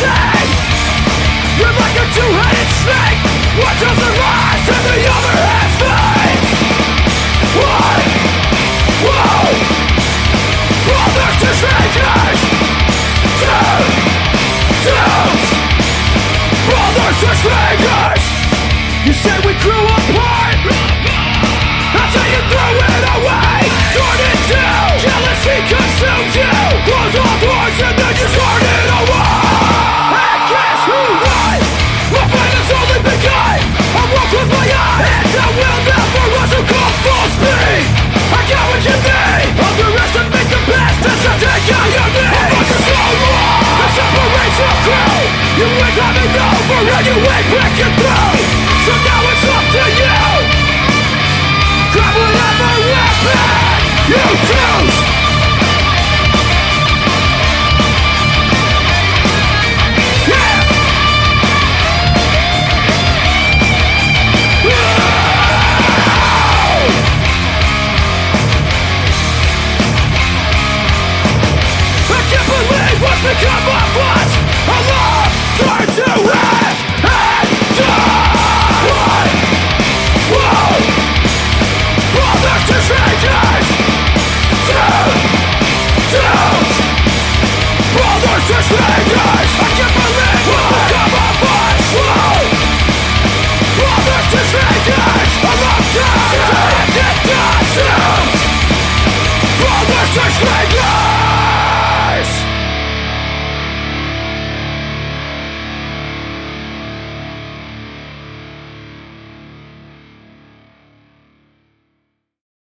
insane. You're like a two-headed snake. One doesn't rise and the other has veins. One, whoa, brothers to strangers. Two, dudes, brothers to strangers. You say we grew apart. That's how you throw it away. Turn it to jealousy consumes you. Close all doors and then you start it away. And guess who won? My fight has only begun. I walk with my eyes and I will never rise to come full speed. I got what you need. Underestimate the best as I take out your knees. My voice is so loud, it separates your crew. You ain't coming over and you ain't breaking through. So now it's up to you. Grab whatever weapon you choose.